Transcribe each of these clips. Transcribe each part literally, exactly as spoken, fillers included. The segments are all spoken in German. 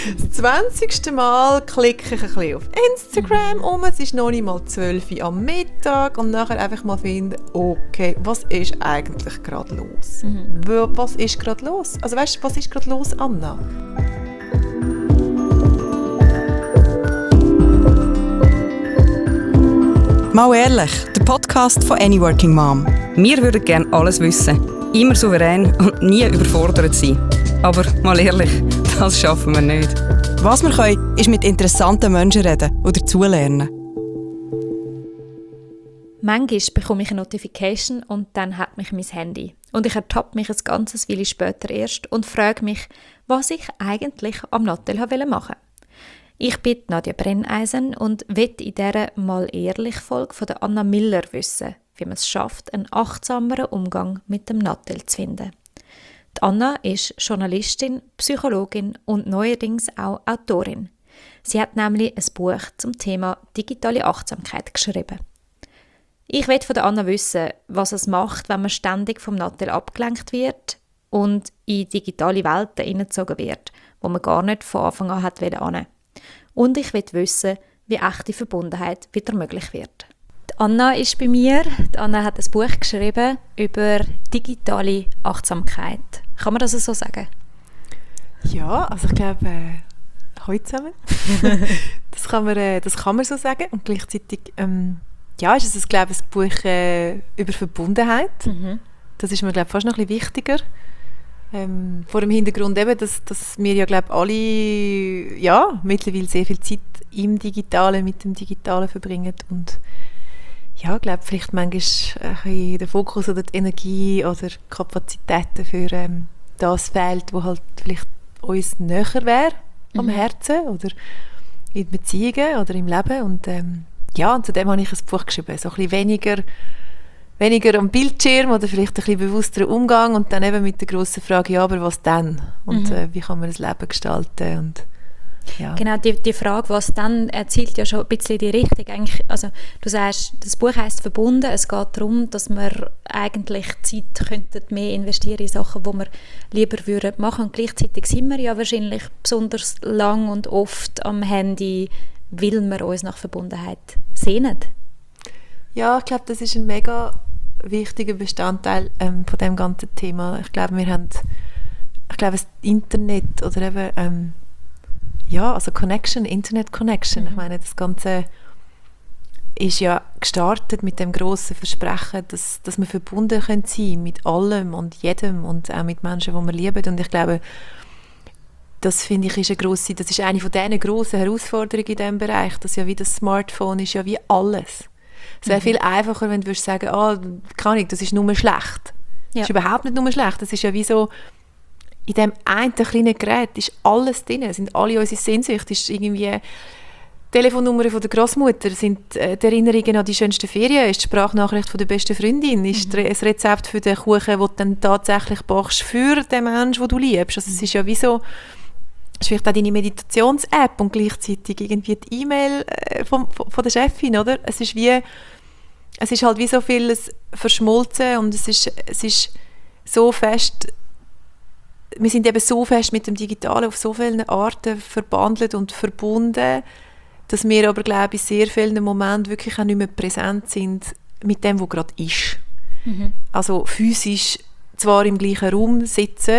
Das zwanzigste Mal klicke ich ein bisschen auf Instagram um, es ist noch nicht mal zwölf Uhr am Mittag und nachher einfach mal finden, okay, was ist eigentlich gerade los? Mhm. Was ist gerade los? Also weißt du, was ist gerade los, Anna? Mal ehrlich, der Podcast von Any Working Mom. Wir würden gerne alles wissen, immer souverän und nie überfordert sein. Aber mal ehrlich, das schaffen wir nicht. Was wir können, ist mit interessanten Menschen reden und dazulernen. Manchmal bekomme ich eine Notification und dann hat mich mein Handy. Und ich ertappe mich ein ganzes Weile später erst und frage mich, was ich eigentlich am Nattel machen wollte. Ich bin Nadja Brenneisen und will in dieser «Mal ehrlich» Folge von der Anna Miller wissen, wie man es schafft, einen achtsameren Umgang mit dem Nattel zu finden. Die Anna ist Journalistin, Psychologin und neuerdings auch Autorin. Sie hat nämlich ein Buch zum Thema digitale Achtsamkeit geschrieben. Ich will von der Anna wissen, was es macht, wenn man ständig vom Nattel abgelenkt wird und in digitale Welten hineingezogen wird, wo man gar nicht von Anfang an hat wollen. Und ich will wissen, wie echte Verbundenheit wieder möglich wird. Die Anna ist bei mir. Die Anna hat ein Buch geschrieben über digitale Achtsamkeit. Kann man das so sagen? Ja, also ich glaube, äh, hallo zusammen. das, kann man, äh, das kann man so sagen. Und gleichzeitig ähm, ja, ist es, glaube ich, ein Buch äh, über Verbundenheit. Mhm. Das ist mir, glaube ich, fast noch ein bisschen wichtiger. Ähm, vor dem Hintergrund eben, dass, dass wir ja, glaube alle ja, mittlerweile sehr viel Zeit im Digitalen, mit dem Digitalen verbringen und ja, glaube vielleicht manchmal ein bisschen der Fokus oder die Energie oder Kapazitäten für ähm, das fehlt, wo halt vielleicht uns näher wäre mhm. am Herzen oder in Beziehungen oder im Leben und ähm, ja, und zu dem habe ich ein Buch geschrieben, so ein bisschen weniger weniger am Bildschirm oder vielleicht ein bisschen bewussterer Umgang und dann eben mit der grossen Frage, ja, aber was dann? Und mhm. äh, wie kann man das Leben gestalten? Und, ja. Genau, die, die Frage, was dann, erzielt ja schon ein bisschen die Richtung. Eigentlich, also, du sagst, das Buch heisst «Verbunden». Es geht darum, dass wir eigentlich Zeit könnten mehr investieren in Sachen, die wir lieber würden machen. Und gleichzeitig sind wir ja wahrscheinlich besonders lang und oft am Handy, weil wir uns nach Verbundenheit sehnen. Ja, ich glaube, das ist ein mega wichtiger Bestandteil ähm, von dem ganzen Thema. Ich glaube, wir haben, ich glaube, das Internet oder eben, ähm, ja, also Connection, Internet Connection. Mhm. Ich meine, das Ganze ist ja gestartet mit dem grossen Versprechen, dass, dass wir verbunden sein können mit allem und jedem und auch mit Menschen, die wir lieben. Und ich glaube, das finde ich ist eine grosse, das ist eine von diesen grossen Herausforderungen in diesem Bereich, dass ja wie das Smartphone ist ja wie alles. Es wäre mhm. viel einfacher, wenn du würdest sagen, ah, kann ich, das ist nur schlecht. Ja. Das ist überhaupt nicht nur schlecht. Das ist ja wie so, in diesem einen kleinen Gerät ist alles drin. Es sind alle unsere Sehnsüchte. Es ist irgendwie Telefonnummern von der Großmutter, sind äh, die Erinnerungen an die schönsten Ferien, ist die Sprachnachricht von der besten Freundin, mhm. ist das Rezept für den Kuchen, den du dann tatsächlich backst für den Menschen, den du liebst. Also es ist ja wie so, es ist vielleicht auch deine Meditations-App und gleichzeitig irgendwie die E-Mail äh, von, von der Chefin, oder? Es ist wie, es ist halt wie so vieles verschmolzen und es ist, es ist so fest, wir sind eben so fest mit dem Digitalen auf so vielen Arten verbandelt und verbunden, dass wir aber, glaube ich, in sehr vielen Momenten wirklich auch nicht mehr präsent sind mit dem, was gerade ist. Mhm. Also physisch zwar im gleichen Raum sitzen,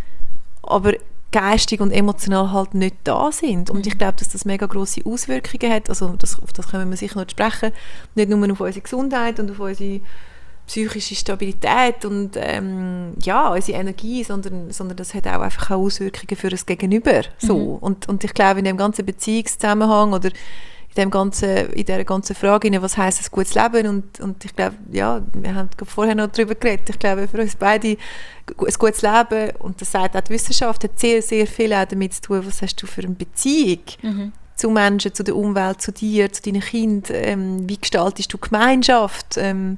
aber geistig und emotional halt nicht da sind. Und ich glaube, dass das mega grosse Auswirkungen hat. Also das, auf das können wir sicher noch sprechen. Nicht nur auf unsere Gesundheit und auf unsere psychische Stabilität und ähm, ja, unsere Energie, sondern, sondern das hat auch einfach auch Auswirkungen für das Gegenüber. So. Mhm. Und, und ich glaube, in dem ganzen Beziehungszusammenhang oder in, dem ganzen, in dieser ganzen Frage, was heisst ein gutes Leben? Und, und ich glaube, ja, wir haben vorher noch darüber geredet, ich glaube, für uns beide ein gutes Leben, und das sagt auch die Wissenschaft, hat sehr, sehr viel auch damit zu tun, was hast du für eine Beziehung mhm. zu Menschen, zu der Umwelt, zu dir, zu deinen Kindern, ähm, wie gestaltest du Gemeinschaft, ähm,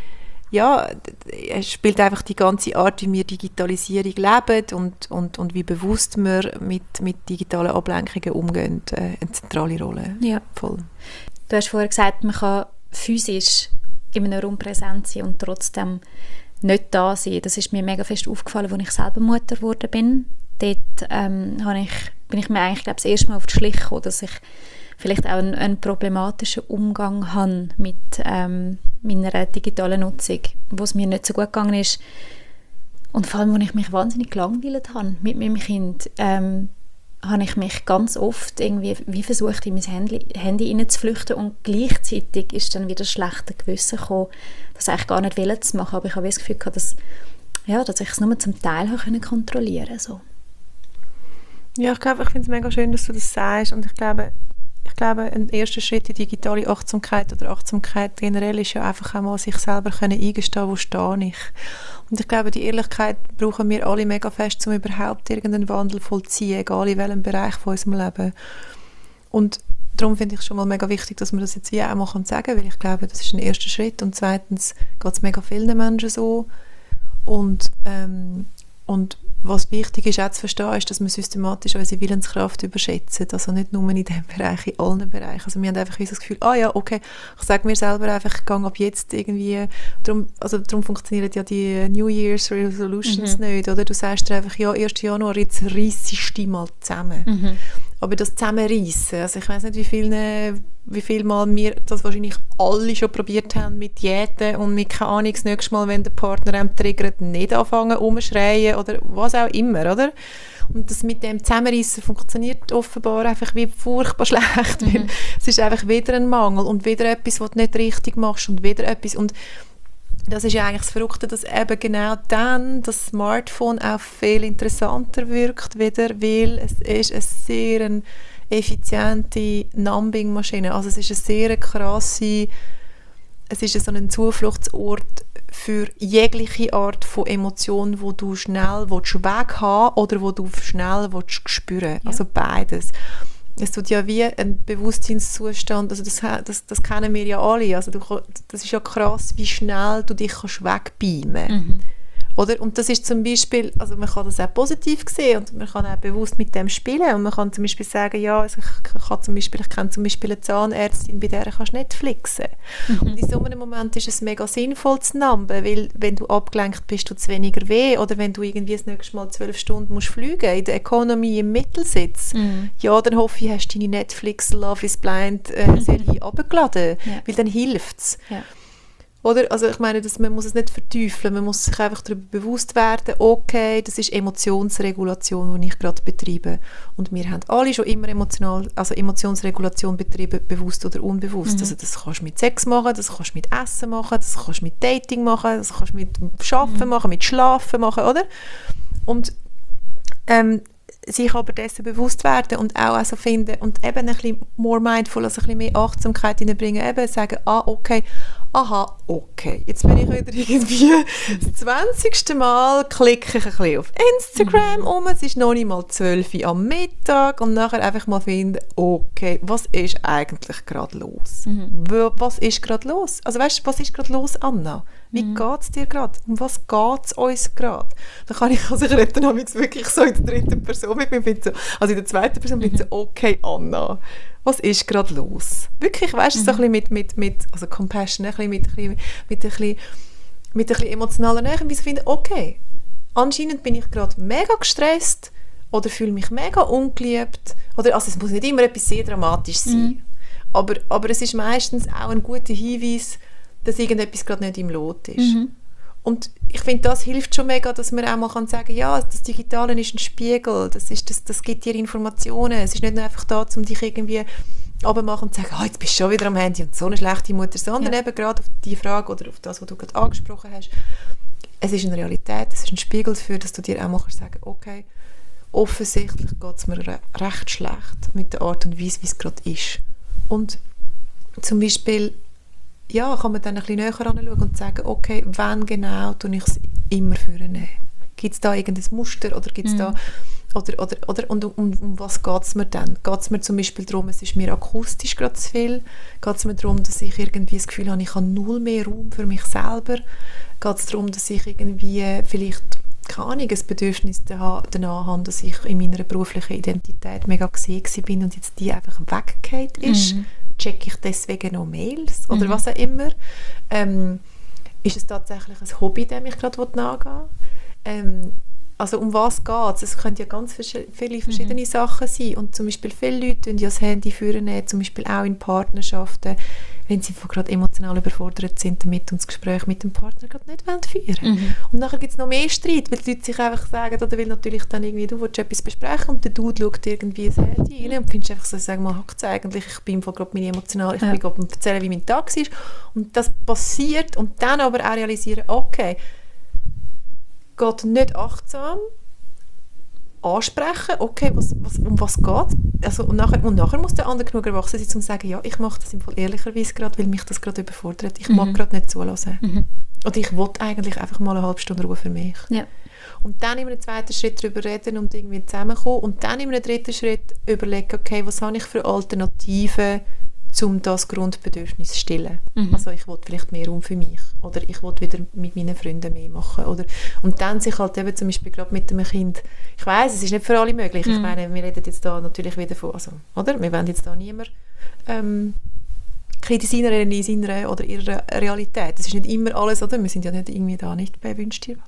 ja, es spielt einfach die ganze Art, wie wir Digitalisierung leben und, und, und wie bewusst wir mit, mit digitalen Ablenkungen umgehen, äh, eine zentrale Rolle. Ja. Voll. Du hast vorher gesagt, man kann physisch in einem Raum präsent sein und trotzdem nicht da sein. Das ist mir mega fest aufgefallen, als ich selber Mutter geworden bin. Dort ähm, habe ich bin ich mir eigentlich, glaube ich, das erste Mal auf die Schliche gekommen, dass ich vielleicht auch einen, einen problematischen Umgang habe mit ähm, meiner digitalen Nutzung, wo es mir nicht so gut gegangen ist. Und vor allem, als ich mich wahnsinnig gelangweilt habe mit meinem Kind, ähm, habe ich mich ganz oft irgendwie wie versucht, in mein Handy, Handy hineinzuflüchten und gleichzeitig ist dann wieder das schlechte Gewissen gekommen, das eigentlich gar nicht wollen zu machen, aber ich habe das Gefühl gehabt, dass, ja, dass ich es nur zum Teil habe kontrollieren konnte. So. Ja, ich glaube, ich finde es mega schön, dass du das sagst und ich glaube, ich glaube, ein erster Schritt in digitale Achtsamkeit oder Achtsamkeit generell ist ja einfach einmal sich selber können eingestehen, wo stehe ich. Und ich glaube, die Ehrlichkeit brauchen wir alle mega fest, um überhaupt irgendeinen Wandel vollziehen, egal in welchem Bereich von unserem Leben. Und darum finde ich es schon mal mega wichtig, dass man das jetzt wie auch mal sagen kann, weil ich glaube, das ist ein erster Schritt und zweitens geht es mega vielen Menschen so. Und, ähm, und was wichtig ist auch zu verstehen, ist, dass wir systematisch unsere Willenskraft überschätzen. Also nicht nur in diesem Bereich, in allen Bereichen. Also wir haben einfach das Gefühl, ah ja, okay, ich sage mir selber einfach, ich gehe ab jetzt irgendwie, darum, also darum funktionieren ja die New Year's Resolutions mhm. nicht, oder? Du sagst dir einfach, ja, ersten Januar, jetzt reisse ich die mal zusammen. Mhm. Aber das Zusammenreissen, also ich weiss nicht, wie viele, wie viel Mal wir das wahrscheinlich alle schon probiert haben mit Diäten und mit, keine Ahnung, das nächste Mal, wenn der Partner einem triggert, nicht anfangen, umschreien oder was auch immer, oder? Und das mit dem Zusammenreissen funktioniert offenbar einfach wie furchtbar schlecht, mhm. weil es ist einfach wieder ein Mangel und wieder etwas, was du nicht richtig machst und wieder etwas und das ist ja eigentlich das Verrückte, dass eben genau dann das Smartphone auch viel interessanter wirkt wieder, weil es ist eine sehr eine effiziente Numbing-Maschine. Also es ist eine sehr krasse, es ist so ein Zufluchtsort für jegliche Art von Emotion, wo du schnell weghaben oder wo du schnell spüren willst. Ja. Also beides. Es tut ja wie ein Bewusstseinszustand, also das, das, das kennen wir ja alle, also du, das ist ja krass, wie schnell du dich kannst wegbeamen mhm. oder? Und das ist zum Beispiel, also man kann das auch positiv sehen und man kann auch bewusst mit dem spielen und man kann zum Beispiel sagen, ja, also ich, kann zum Beispiel, ich kenne zum Beispiel eine Zahnärztin, bei der kannst du Netflixen. Mhm. Und in so einem Moment ist es mega sinnvoll zu numben, weil wenn du abgelenkt bist, tut es weniger weh oder wenn du irgendwie das nächste Mal zwölf Stunden musst fliegen, in der Economy im Mittelsitz, mhm. ja, dann hoffe ich, hast du deine Netflix Love is Blind äh, Serie runtergeladen, ja. weil dann hilft es. Ja. Oder? Also ich meine, dass man muss es nicht verteufeln, man muss sich einfach darüber bewusst werden, okay, das ist Emotionsregulation, die ich gerade betreibe. Und wir haben alle schon immer emotional, also Emotionsregulation betrieben, bewusst oder unbewusst. Mhm. Also das kannst du mit Sex machen, das kannst du mit Essen machen, das kannst du mit Dating machen, das kannst du mit Arbeiten mhm. machen, mit Schlafen machen, oder? Und ähm, sich aber dessen bewusst werden und auch also finden und eben ein bisschen more mindful, also ein bisschen mehr Achtsamkeit hineinbringen, eben sagen, ah, okay, aha, okay, jetzt bin ich wieder irgendwie das zwanzigste Mal klicke ich ein bisschen auf Instagram mhm. um, es ist noch nicht mal zwölf Uhr am Mittag und nachher einfach mal finden, okay, was ist eigentlich gerade los? Mhm. Was ist gerade los? Also weißt du, was ist gerade los, Anna? Wie mhm. geht es dir gerade? Um was geht es uns gerade? Da kann ich, also ich rede dann wirklich so in der dritten Person mit mir, so, also in der zweiten Person bin ich so, okay, Anna, was ist gerade los? Wirklich, weißt du, mhm. so ein bisschen mit, mit, mit also Compassion, ein bisschen mit, ein bisschen, mit, ein bisschen, mit ein bisschen emotionaler Nähe, wie ich finde, okay, anscheinend bin ich gerade mega gestresst oder fühle mich mega ungeliebt, oder, also es muss nicht immer etwas sehr Dramatisches sein, mhm. aber, aber es ist meistens auch ein guter Hinweis, dass irgendetwas gerade nicht im Lot ist. Mhm. Und ich finde, das hilft schon mega, dass man auch mal kann sagen, ja, das Digitale ist ein Spiegel, das, ist, das, das gibt dir Informationen, es ist nicht nur einfach da, um dich irgendwie runterzumachen und zu sagen, oh, jetzt bist du schon wieder am Handy und so eine schlechte Mutter, sondern ja. eben gerade auf die Frage oder auf das, was du gerade angesprochen hast, es ist eine Realität, es ist ein Spiegel dafür, dass du dir auch mal kannst sagen, okay, offensichtlich geht es mir re- recht schlecht mit der Art und Weise, wie es gerade ist. Und zum Beispiel ja, kann man dann ein bisschen näher anschauen und sagen, okay, wann genau tue ich es immer vornehmen? Gibt es da irgendein Muster oder gibt es mhm. da oder, oder, oder und um, um was geht es mir dann? Geht es mir zum Beispiel darum, es ist mir akustisch gerade zu viel? Geht es mir darum, dass ich irgendwie das Gefühl habe, ich habe null mehr Raum für mich selber? Geht es darum, dass ich irgendwie vielleicht keine Ahnung, ein Bedürfnis danach habe, dass ich in meiner beruflichen Identität mega gesehen bin und jetzt die einfach weggefallen ist? Mhm. Checke ich deswegen noch Mails oder mhm. was auch immer? Ähm, ist es tatsächlich ein Hobby, dem ich gerade nachgehen will? Ähm, also um was geht es? Es können ja ganz vers- viele verschiedene mhm. Sachen sein. Und zum Beispiel viele Leute nehmen ja das Handy führen, zum Beispiel auch in Partnerschaften, wenn sie gerade emotional überfordert sind damit und das Gespräch mit dem Partner gerade nicht führen wollen. Mhm. Und nachher gibt es noch mehr Streit, weil die Leute sich einfach sagen, oder will natürlich dann irgendwie, du willst etwas besprechen und der Dude schaut irgendwie das Handy rein und findest einfach so, sag mal, hackt es eigentlich, ich bin gerade meine emotional, ich ja. bin gerade am erzählen, wie mein Tag war. Und das passiert und dann aber auch realisieren, okay, geht nicht achtsam, ansprechen, okay, was, was, um was geht es? Also, und, nachher, und nachher muss der andere genug erwachsen sein, um zu sagen, ja, ich mache das im Fall ehrlicherweise gerade, weil mich das gerade überfordert. Ich mhm. mag gerade nicht zulassen. Mhm. Und ich will eigentlich einfach mal eine halbe Stunde Ruhe für mich. Ja. Und dann in einem zweiten Schritt darüber reden und irgendwie zusammenkommen. Und dann in einem dritten Schritt überlegen, okay, was habe ich für Alternativen, um das Grundbedürfnis zu stillen. Mhm. Also ich will vielleicht mehr Raum für mich oder ich will wieder mit meinen Freunden mehr machen. Oder, und dann sich halt eben zum Beispiel gerade mit einem Kind, ich weiss, es ist nicht für alle möglich. Mhm. Ich meine, wir reden jetzt da natürlich wieder von, also, oder? Wir wollen jetzt da niemand ähm, kritisieren in seiner oder ihrer Realität. Es ist nicht immer alles, oder? Wir sind ja nicht irgendwie da, nicht bei «Wünsch dir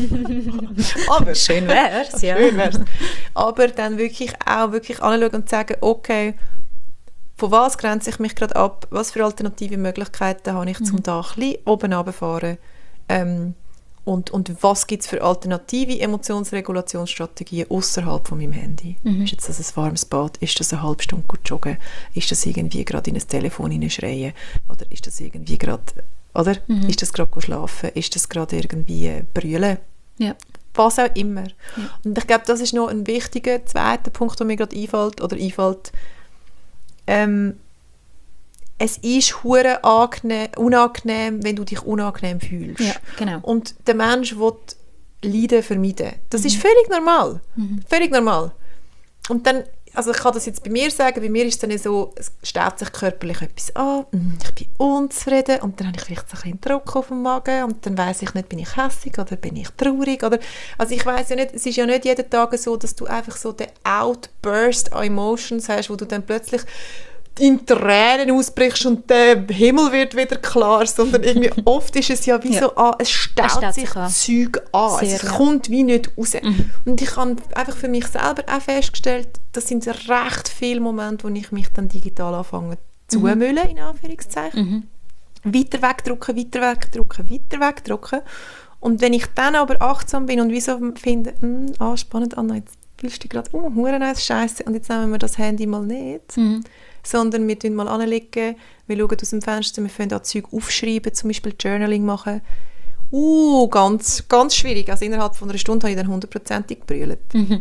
was». Aber, schön wär's, ja. Schön wär's. Aber dann wirklich auch wirklich anschauen und sagen, okay, von was grenze ich mich gerade ab? Was für alternative Möglichkeiten habe ich, mhm. um da ein bisschen oben runterzufahren? Ähm, und, und was gibt es für alternative Emotionsregulationsstrategien außerhalb von meinem Handy? Mhm. Ist jetzt das ein warmes Bad? Ist das eine halbe Stunde gut joggen? Ist das irgendwie gerade in ein Telefon hineinschreien? Oder ist das irgendwie gerade, oder? Mhm. Ist das gerade schlafen? Ist das gerade irgendwie brüllen? Ja. Was auch immer. Ja. Und ich glaube, das ist noch ein wichtiger zweiter Punkt, der mir gerade einfällt, oder einfällt, Ähm, es ist hure unangenehm, wenn du dich unangenehm fühlst. Ja, genau. Und der Mensch will Leiden vermeiden. Das mhm. ist völlig normal. Mhm. Völlig normal. Und dann, also ich kann das jetzt bei mir sagen, bei mir ist es dann so, es stellt sich körperlich etwas an, ich bin unzufrieden und dann habe ich vielleicht so ein bisschen Druck auf dem Magen und dann weiss ich nicht, bin ich hässig oder bin ich traurig oder, also ich weiss ja nicht, es ist ja nicht jeden Tag so, dass du einfach so den Outburst an Emotions hast, wo du dann plötzlich in Tränen ausbrichst und der Himmel wird wieder klar, sondern irgendwie oft ist es ja wie ja. so, ah, es staut sich an. Zeug an, Sehr, es ja. kommt wie nicht raus. Mhm. Und ich habe einfach für mich selber auch festgestellt, das sind recht viele Momente, wo ich mich dann digital anfange zu mhm. zumüllen, in Anführungszeichen. Mhm. Weiter wegdrücken, weiter wegdrücken, weiter wegdrücken. Und wenn ich dann aber achtsam bin und wie so finde, ah, spannend, Anna, jetzt fühlst du dich gerade, oh, hurennice Scheiße, und jetzt nehmen wir das Handy mal nicht. Mhm. Sondern wir schauen mal anlegen, wir schauen aus dem Fenster, wir können auch Zeug aufschreiben, zum Beispiel Journaling machen. Uh, ganz, ganz schwierig. Also innerhalb von einer Stunde habe ich dann hundertprozentig gebrüllt. Mhm.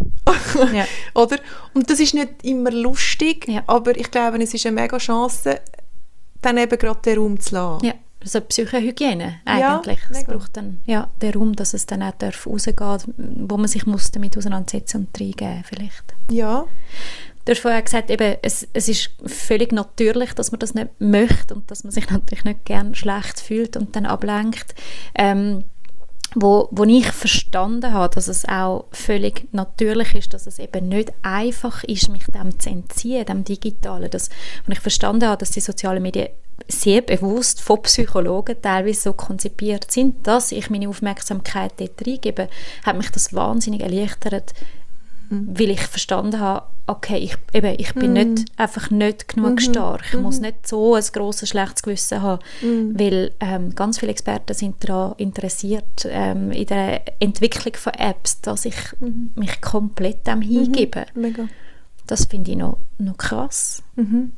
ja. Oder? Und das ist nicht immer lustig, ja. aber ich glaube, es ist eine mega Chance, dann eben gerade den Raum zu lassen. Ja, also Psychohygiene eigentlich. Ja, es braucht dann ja, den Raum, dass es dann auch rausgehen darf, wo man sich muss damit auseinandersetzen und reingeben vielleicht. Ja. Du hast vorher gesagt, eben, es, es ist völlig natürlich, dass man das nicht möchte und dass man sich natürlich nicht gern schlecht fühlt und dann ablenkt. Ähm, wo, wo ich verstanden habe, dass es auch völlig natürlich ist, dass es eben nicht einfach ist, mich dem zu entziehen, dem Digitalen. Das, und ich verstanden habe, dass die sozialen Medien sehr bewusst von Psychologen teilweise so konzipiert sind, dass ich meine Aufmerksamkeit dort reingebe, hat mich das wahnsinnig erleichtert, weil ich verstanden habe, okay, ich, eben, ich bin mm. nicht, einfach nicht genug mm-hmm. stark. Ich mm-hmm. muss nicht so ein grosses, schlechtes Gewissen haben, mm. weil ähm, ganz viele Experten sind daran interessiert, ähm, in der Entwicklung von Apps, dass ich mm-hmm. mich komplett dem hingebe. Mm-hmm. Mega. Das finde ich noch, noch krass. Mm-hmm.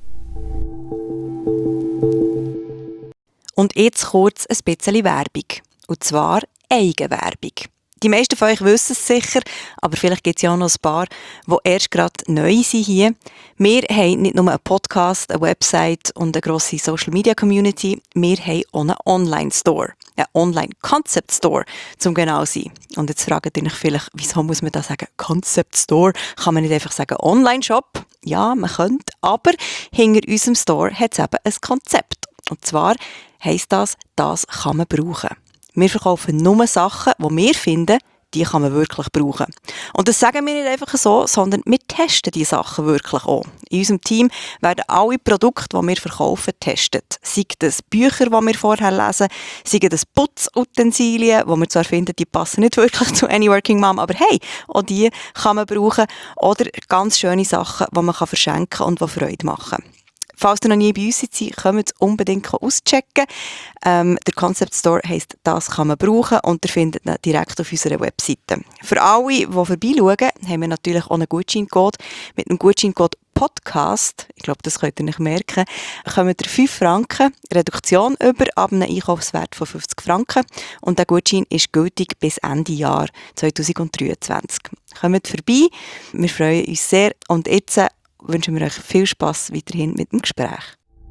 Und jetzt kurz ein bisschen Werbung. Und zwar Eigenwerbung. Die meisten von euch wissen es sicher, aber vielleicht gibt es ja auch noch ein paar, die erst gerade neu sind hier. Wir haben nicht nur einen Podcast, eine Website und eine grosse Social-Media-Community, wir haben auch einen Online-Store, einen Online-Concept-Store, zum genau zu sein. Und jetzt fragt ihr euch vielleicht, wieso muss man da sagen Concept-Store? Kann man nicht einfach sagen Online-Shop? Ja, man könnte, aber hinter unserem Store hat es eben ein Konzept. Und zwar heisst das, das kann man brauchen. Wir verkaufen nur Sachen, die wir finden, die kann man wirklich brauchen. Und das sagen wir nicht einfach so, sondern wir testen die Sachen wirklich auch. In unserem Team werden alle Produkte, die wir verkaufen, getestet. Sei das Bücher, die wir vorher lesen, sei das Putzutensilien, die wir zwar finden, die passen nicht wirklich zu Any Working Mom, aber hey, auch die kann man brauchen. Oder ganz schöne Sachen, die man verschenken kann und die Freude machen. Falls ihr noch nie bei uns seid, kommt unbedingt auschecken. Ähm, der Concept Store heisst «Das kann man brauchen» und ihr findet ihn direkt auf unserer Webseite. Für alle, die vorbeischauen, haben wir natürlich auch einen Gutscheincode. Mit dem Gutscheincode «Podcast», ich glaube, das könnt ihr nicht merken, kommt ihr fünf Franken Reduktion über ab einem Einkaufswert von fünfzig Franken. Und der Gutschein ist gültig bis Ende Jahr zwanzig dreiundzwanzig. Kommt vorbei, wir freuen uns sehr. Und jetzt wünschen wir euch viel Spass weiterhin mit dem Gespräch.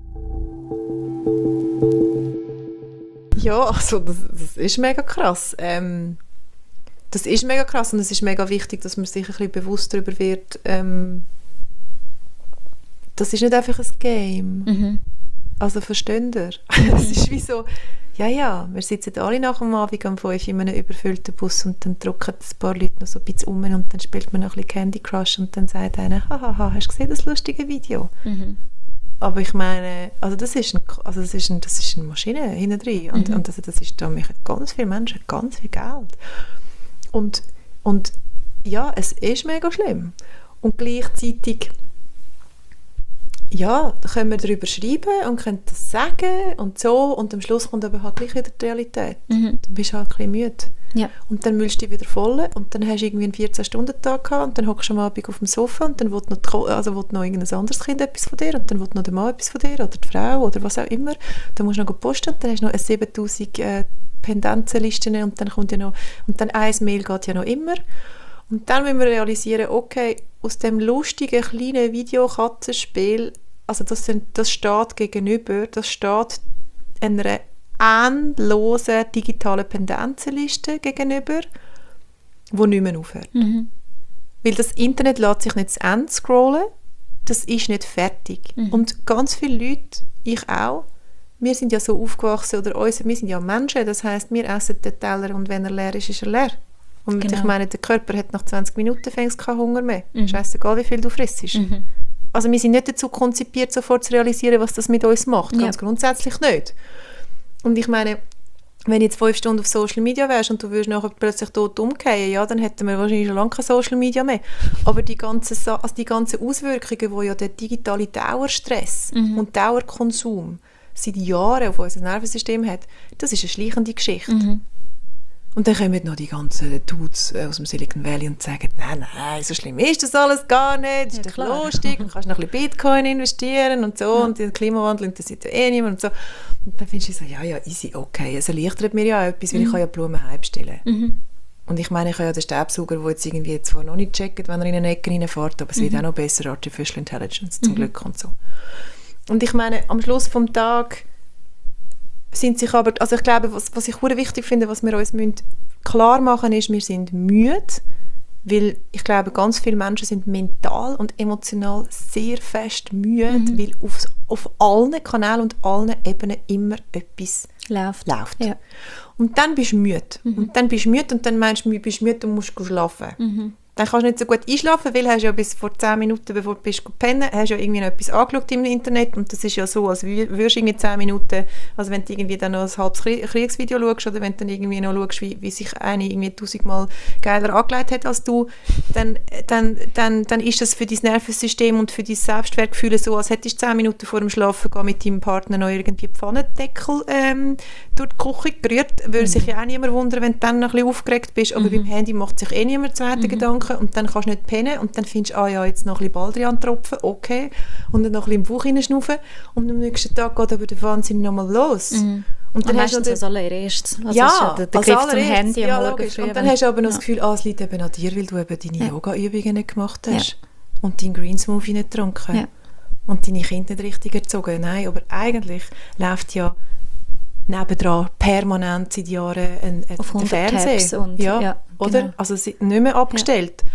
Ja, also das, das ist mega krass. Ähm, das ist mega krass und es ist mega wichtig, dass man sich ein bisschen bewusst darüber wird. Ähm, das ist nicht einfach ein Game. Mhm. Also versteht ihr? Es ist wie so, ja, ja, wir sitzen alle nach dem Abend um fünf in einem überfüllten Bus und dann drücken ein paar Leute noch so ein bisschen um und dann spielt man noch ein bisschen Candy Crush und dann sagt einer, hahaha, hast du gesehen, das lustige Video? Mhm. Aber ich meine, also das ist, ein, also das ist, ein, das ist eine Maschine hinten drin und, mhm. und also das ist da, mich ganz viele Menschen ganz viel Geld. Und, und ja, es ist mega schlimm. Und gleichzeitig ja, da können wir darüber schreiben und können das sagen und so und am Schluss kommt aber halt gleich wieder die Realität. Mhm. Dann bist du halt ein bisschen müde. Ja. Und dann müllst du dich wieder voll und dann hast du irgendwie einen vierzehn-Stunden-Tag gehabt und dann hockst du am Abend auf dem Sofa und dann will noch, also will noch irgendein anderes Kind etwas von dir und dann will noch der Mann etwas von dir oder die Frau oder was auch immer. Dann musst du noch posten und dann hast du noch eine siebentausend äh, Pendenzenlisten und dann kommt ja noch, und dann ein Mail geht ja noch immer. Und dann müssen wir realisieren, okay, aus dem lustigen kleinen Videokatzenspiel, also das, sind, das steht gegenüber, das steht einer endlosen digitalen Pendenzenliste gegenüber, die nicht mehr aufhört. Mhm. Weil das Internet lässt sich nicht zu Ende scrollen, das ist nicht fertig. Mhm. Und ganz viele Leute, ich auch, wir sind ja so aufgewachsen, oder uns, wir sind ja Menschen, das heisst, wir essen den Teller und wenn er leer ist, ist er leer. Und genau. Ich meine, der Körper hat nach zwanzig Minuten fängst keinen Hunger mehr. Mhm. Scheissegal, wie viel du frisst. Mhm. Also wir sind nicht dazu konzipiert, sofort zu realisieren, was das mit uns macht. Ganz ja. grundsätzlich nicht. Und ich meine, wenn du jetzt fünf Stunden auf Social Media wärst und du würdest nachher plötzlich tot umkehren, ja, dann hätten wir wahrscheinlich schon lange kein Social Media mehr. Aber die ganzen, also die ganzen Auswirkungen, die ja der digitale Dauerstress mhm. und Dauerkonsum seit Jahren auf unser Nervensystem hat, das ist eine schleichende Geschichte. Mhm. Und dann kommen noch die ganzen Dudes aus dem Silicon Valley und sagen, nein, nein, so schlimm ist das alles gar nicht, das ist ja, doch klar. lustig, du kannst noch ein bisschen Bitcoin investieren und so, ja. und den Klimawandel interessiert ja eh niemand und so. Und dann findest du so, ja, ja, easy, okay, es erleichtert mir ja auch etwas, weil mhm. ich kann ja Blumen heimstellen. Mhm. Und ich meine, ich habe ja den Staubsauger, der jetzt irgendwie zwar noch nicht checkt, wenn er in eine Ecke reinfährt, aber es mhm. wird auch noch besser, Artificial Intelligence, zum mhm. Glück und so. Und ich meine, am Schluss vom Tag sind sich aber, also ich glaube, was, was ich sehr wichtig finde, was wir uns müssen klar machen ist, wir sind müde, weil ich glaube, ganz viele Menschen sind mental und emotional sehr fest müde, mhm. weil auf, auf allen Kanälen und allen Ebenen immer etwas läuft. läuft. Ja. Und dann bist du müde. Mhm. Und dann bist du müde und dann meinst du, bist müde und musst schlafen. Mhm. Dann kannst du nicht so gut einschlafen, weil hast ja bis vor zehn Minuten, bevor du bist pennen, hast ja irgendwie noch etwas angeschaut im Internet und das ist ja so, als würdest du irgendwie zehn Minuten, also wenn du irgendwie dann noch ein halbes Kriegsvideo schaust oder wenn du dann irgendwie noch schaust, wie, wie sich eine irgendwie tausendmal geiler angelegt hat als du, dann, dann, dann, dann ist das für dein Nervensystem und für dein Selbstwertgefühl so, als hättest du zehn Minuten vor dem Schlafen gehen mit deinem Partner noch irgendwie Pfannendeckel ähm, durch die Küche gerührt. Würde mhm. sich ja auch niemand wundern, wenn du dann noch ein bisschen aufgeregt bist, aber mhm. beim Handy macht sich eh niemand zweite mhm. Gedanken. Und dann kannst du nicht pennen und dann findest du, ah ja, jetzt noch ein bisschen Baldrian-Tropfen, okay, und dann noch ein bisschen im Bauch hineinschnaufen und am nächsten Tag geht aber der Wahnsinn nochmal los. Mhm. Und dann hast du als allererstes. Also ja, ja der, der als Griff zum Handy ja, am Morgen früh. Und dann hast du aber noch ja. das Gefühl, ah, es liegt eben an dir, weil du eben deine ja. Yoga-Übungen nicht gemacht hast ja. und deinen Green Smoothie nicht getrunken ja. und deine Kinder nicht richtig erzogen. Nein, aber eigentlich läuft ja nebendran permanent seit Jahren ein, ein, auf der Fernseher. Und, ja, ja, oder? Genau. Also nicht mehr abgestellt. Ja.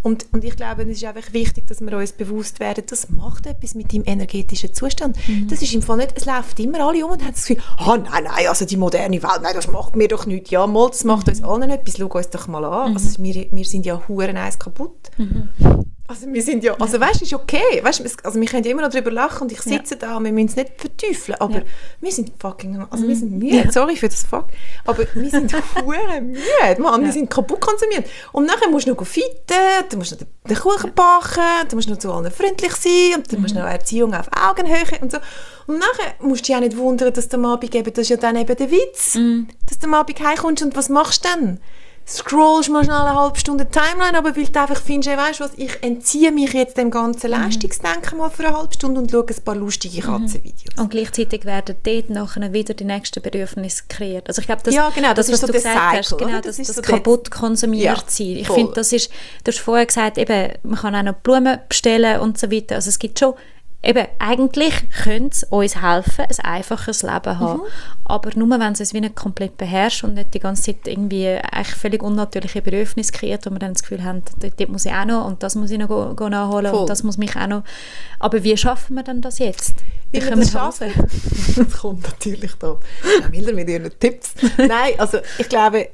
Und, und ich glaube, es ist einfach wichtig, dass wir uns bewusst werden, das macht etwas mit deinem energetischen Zustand. Mhm. Das ist im Fall nicht, es läuft immer alle um und haben das Gefühl, ah nein, nein, also die moderne Welt, nein, das macht mir doch nichts. Ja, mal, das macht mhm. uns allen etwas, schau uns doch mal an. Mhm. Also wir, wir sind ja huren eins kaputt. Mhm. Also wir sind ja, also weißt du, ist okay. Weißt, also wir können ja immer noch darüber lachen und ich sitze ja. da und wir müssen es nicht verteufeln, aber ja. wir sind fucking, also mhm. wir sind müde, ja. sorry für das Fuck, aber wir sind hure müde, Mann, ja. wir sind kaputt konsumiert. Und nachher musst du noch fitten, du musst noch den Kuchen backen, du musst noch zu allen freundlich sein und du mhm. musst noch Erziehung auf Augenhöhe und so. Und nachher musst du dich auch nicht wundern, dass du am Abend eben, das ist ja dann eben der Witz, mhm. dass du am Abend heimkommst und was machst du dann? Scrollst mal schnell eine halbe Stunde Timeline, aber weil du einfach findest, hey, weißt du was, ich entziehe mich jetzt dem ganzen Leistungsdenken mal für eine halbe Stunde und schaue ein paar lustige Katzenvideos. Und gleichzeitig werden dort nachher wieder die nächsten Bedürfnisse kreiert. Also ich glaube, das, ja, genau, das, das was ist so du der gesagt Cycle, hast, genau, das, das, das so kaputt konsumiert ja, sein. Ich finde, das ist, du hast vorher gesagt, eben, man kann auch noch Blumen bestellen und so weiter. Also es gibt schon, eben, eigentlich könnte es uns helfen, ein einfaches Leben zu haben. Mhm. Aber nur, wenn es uns wie nicht komplett beherrscht und nicht die ganze Zeit irgendwie eigentlich völlig unnatürliche Bedürfnisse kreiert, wo wir dann das Gefühl haben, dort, dort muss ich auch noch und das muss ich noch go, go nachholen Voll. Und das muss mich auch noch. Aber wie schaffen wir denn das jetzt? Wie wir das schaffen? Das kommt natürlich da. Ja, Milder mit ihren Tipps. Nein, also ich glaube,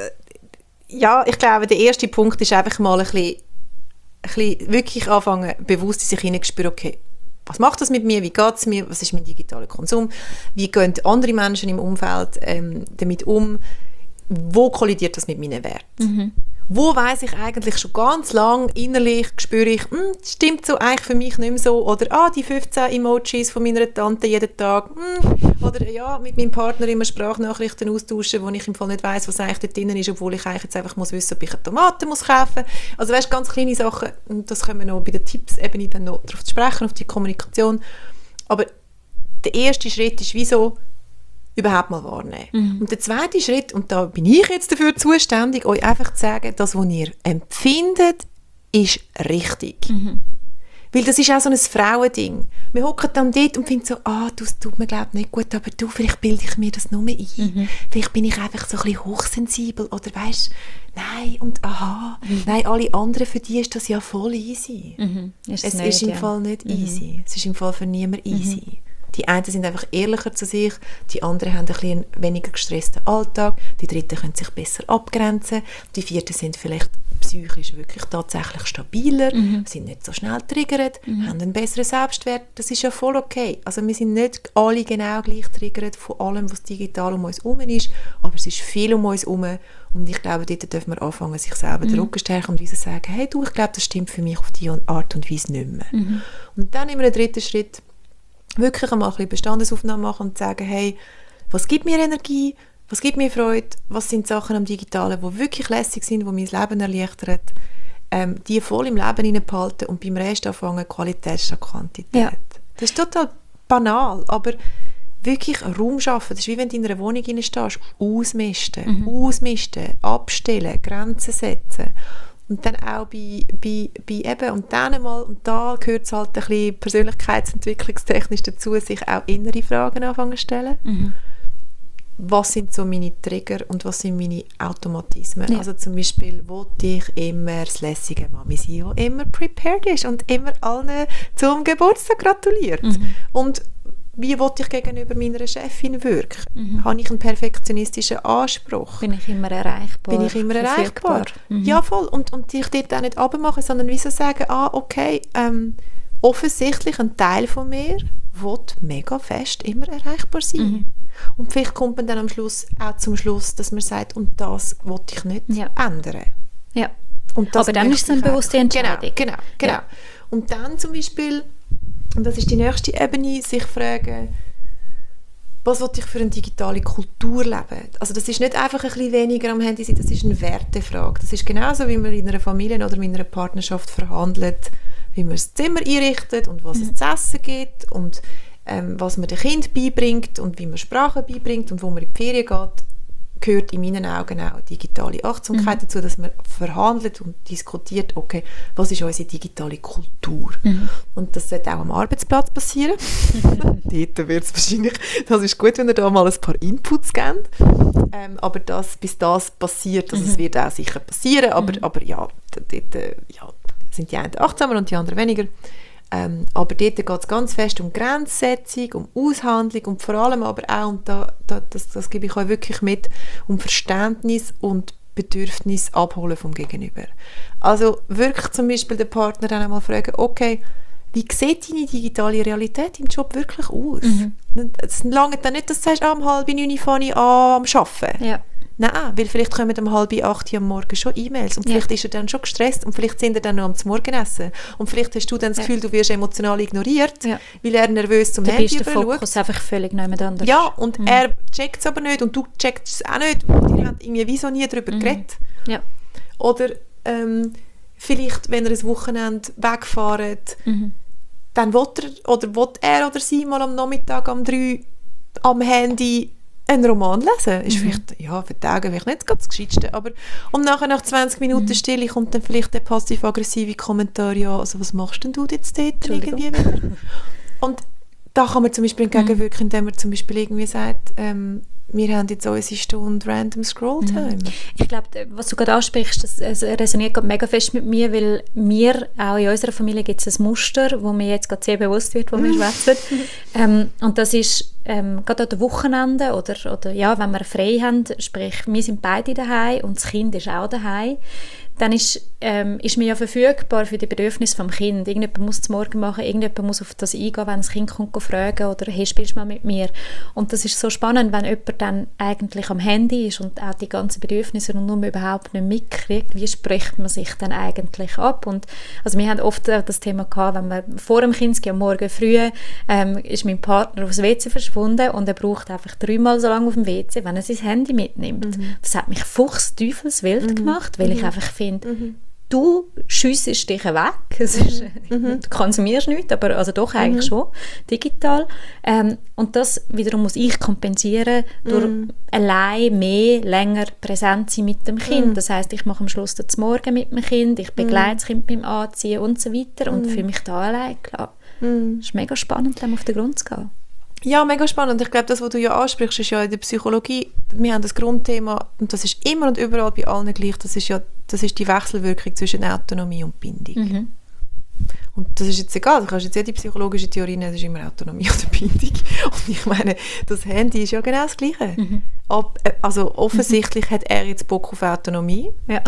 ja, ich glaube, der erste Punkt ist einfach mal ein bisschen, ein bisschen wirklich anfangen, bewusst in sich hineinzuspüren, okay, was macht das mit mir, wie geht es mir, was ist mein digitaler Konsum, wie gehen andere Menschen im Umfeld ähm, damit um, wo kollidiert das mit meinen Werten. Mhm. Wo weiss ich eigentlich schon ganz lang, innerlich spüre ich, das stimmt so eigentlich für mich nicht mehr so, oder ah, die fünfzehn Emojis von meiner Tante jeden Tag, mh, oder ja, mit meinem Partner immer Sprachnachrichten austauschen, wo ich im Fall nicht weiss, was eigentlich dort drin ist, obwohl ich eigentlich jetzt einfach muss wissen, ob ich eine Tomate muss kaufen muss. Also weißt, ganz kleine Sachen, und das können wir noch bei den Tipps-Ebene dann noch darauf zu sprechen, auf die Kommunikation. Aber der erste Schritt ist wieso, überhaupt mal wahrnehmen. Mhm. Und der zweite Schritt, und da bin ich jetzt dafür zuständig, euch einfach zu sagen, das, was ihr empfindet, ist richtig. Mhm. Weil das ist auch so ein Frauending. Wir hocken dann dort und finden so, ah, das tut mir glaube nicht gut, aber du, vielleicht bilde ich mir das nur ein. Mhm. Vielleicht bin ich einfach so ein bisschen hochsensibel oder weisst, nein und aha, mhm. nein, alle anderen, für die ist das ja voll easy. Mhm. Ist es nicht, ist im ja. Fall nicht mhm. easy. Es ist im Fall für niemanden easy. Mhm. Die einen sind einfach ehrlicher zu sich, die anderen haben ein bisschen einen weniger gestressten Alltag, die dritten können sich besser abgrenzen, die vierten sind vielleicht psychisch wirklich tatsächlich stabiler, mhm. sind nicht so schnell triggert, mhm. haben einen besseren Selbstwert. Das ist ja voll okay. Also wir sind nicht alle genau gleich triggert von allem, was digital um uns herum ist, aber es ist viel um uns herum und ich glaube, dort dürfen wir anfangen, sich selber mhm. den Rücken stärken und sagen, hey du, ich glaube, das stimmt für mich auf diese Art und Weise nicht mehr. Mhm. Und dann immer einen dritten Schritt, wirklich einmal ein bisschen Bestandesaufnahme machen und sagen, hey, was gibt mir Energie, was gibt mir Freude, was sind Sachen am Digitalen, die wirklich lässig sind, die mein Leben erleichtern, ähm, die voll im Leben behalten und beim Rest anfangen, Qualität statt Quantität. Ja. Das ist total banal, aber wirklich Raum schaffen, das ist wie wenn du in einer Wohnung stehst, ausmisten, mhm. ausmisten, abstellen, Grenzen setzen. Und dann auch bei, bei, bei eben, und dann mal, und da gehört es halt ein bisschen persönlichkeitsentwicklungstechnisch dazu, sich auch innere Fragen anfangen zu stellen. Mhm. Was sind so meine Trigger und was sind meine Automatismen? Ja. Also zum Beispiel, wollte ich immer das lässige Mami sein, die immer prepared ist und immer allen zum Geburtstag gratuliert. Mhm. Und wie will ich gegenüber meiner Chefin wirken? Mhm. Habe ich einen perfektionistischen Anspruch? Bin ich immer erreichbar? Bin ich immer erreichbar? Mhm. Ja, voll. Und, und dich dort auch nicht runtermachen, sondern wieso sagen, ah, okay, ähm, offensichtlich ein Teil von mir will mega fest immer erreichbar sein. Mhm. Und vielleicht kommt man dann am Schluss auch zum Schluss, dass man sagt, und das will ich nicht ja. ändern. Ja. Und das aber dann ist es eine bewusste Entscheidung. Genau, genau, genau. Ja. Und dann zum Beispiel, und das ist die nächste Ebene, sich fragen, was will ich für eine digitale Kultur leben? Also das ist nicht einfach ein bisschen weniger am Handy sein, das ist eine Wertefrage. Das ist genauso, wie man in einer Familie oder in einer Partnerschaft verhandelt, wie man das Zimmer einrichtet und was mhm. es zu essen gibt und ähm, was man dem Kind beibringt und wie man Sprachen beibringt und wo man in die Ferien geht, gehört in meinen Augen auch digitale Achtsamkeit mhm. dazu, dass man verhandelt und diskutiert, okay, was ist unsere digitale Kultur? Mhm. Und das sollte auch am Arbeitsplatz passieren. Dort wird es wahrscheinlich, das ist gut, wenn ihr da mal ein paar Inputs gebt, ähm, aber das, bis das passiert, also mhm. es wird auch sicher passieren, aber, mhm. aber ja, dort, ja, sind die einen achtsamer und die anderen weniger. Ähm, aber dort geht es ganz fest um Grenzsetzung, um Aushandlung und vor allem aber auch, und da, da, das, das gebe ich euch wirklich mit, um Verständnis und Bedürfnis abholen vom Gegenüber. Also wirklich zum Beispiel den Partner dann einmal fragen, okay, wie sieht deine digitale Realität im Job wirklich aus? Mhm. Es langt dann nicht, dass du sagst, ah, um halb neun fange ich an am Arbeiten. Ja. Nein, weil vielleicht kommen um halb acht am Morgen schon E-Mails und vielleicht ja. ist er dann schon gestresst und vielleicht sind er dann noch am Morgenessen und vielleicht hast du dann das Gefühl, ja. du wirst emotional ignoriert, ja. weil er nervös zum da Handy überschaut. Der Fokus einfach völlig niemand anders. Ja, und mhm. er checkt es aber nicht und du checkst es auch nicht und ihr habt irgendwie wie so nie darüber mhm. geredet. Ja. Oder ähm, vielleicht, wenn ihr ein Wochenende wegfahrt, mhm. dann will er oder, will er oder sie mal am Nachmittag um drei am Handy einen Roman lesen. Ist mhm. vielleicht, ja, für die Augen vielleicht nicht das Gescheitste, aber und nachher nach zwanzig Minuten mhm. Stille kommt dann vielleicht der passiv-aggressive Kommentar, ja, also was machst denn du jetzt dort irgendwie wieder? Und da kann man zum Beispiel entgegenwirken, indem man zum Beispiel irgendwie sagt, ähm, wir haben jetzt unsere Stunde Random Scroll Time. Mhm. Ich glaube, was du gerade ansprichst, das, das resoniert gerade mega fest mit mir, weil wir, auch in unserer Familie gibt es ein Muster, wo mir jetzt gerade sehr bewusst wird, wo wir schwätzen. ähm, und das ist ähm, gerade an den Wochenenden oder, oder ja, wenn wir frei haben, sprich, wir sind beide daheim und das Kind ist auch daheim, dann ist, ähm, ist man ja verfügbar für die Bedürfnisse des Kindes. Irgendjemand muss es morgen machen, irgendjemand muss auf das eingehen, wenn das Kind kommt, fragen oder «Hey, spielst du mal mit mir?» Und das ist so spannend, wenn jemand dann eigentlich am Handy ist und auch die ganzen Bedürfnisse und nur überhaupt nicht mitkriegt, wie spricht man sich dann eigentlich ab? Und also wir haben oft das Thema gehabt, wenn wir vor dem Kind gehen, am Morgen früh, ähm, ist mein Partner aufs W C verschwunden und er braucht einfach dreimal so lange auf dem W C, wenn er sein Handy mitnimmt. Mhm. Das hat mich fuchsteufelswild mhm. gemacht, weil mhm. ich einfach finde, Mhm. du schiessest dich weg, es ist, mhm. du konsumierst nichts, aber also doch eigentlich mhm. schon, digital. Ähm, und das wiederum muss ich kompensieren durch mhm. allein mehr, länger präsent sein mit dem Kind. Mhm. Das heisst, ich mache am Schluss das Morgen mit dem Kind, ich begleite mhm. das Kind beim Anziehen und so weiter und mhm. fühle mich da allein klar. Mhm. Es ist mega spannend, dem auf den Grund zu gehen. Ja, mega spannend. Ich glaube, das, was du ja ansprichst, ist ja in der Psychologie, wir haben das Grundthema, und das ist immer und überall bei allen gleich, das ist ja das ist die Wechselwirkung zwischen Autonomie und Bindung. Mhm. Und das ist jetzt egal, du kannst jetzt jede psychologische Theorie nehmen, das ist immer Autonomie oder Bindung. Und ich meine, das Handy ist ja genau das Gleiche. Mhm. Ab, also offensichtlich mhm. hat er jetzt Bock auf Autonomie. Ja.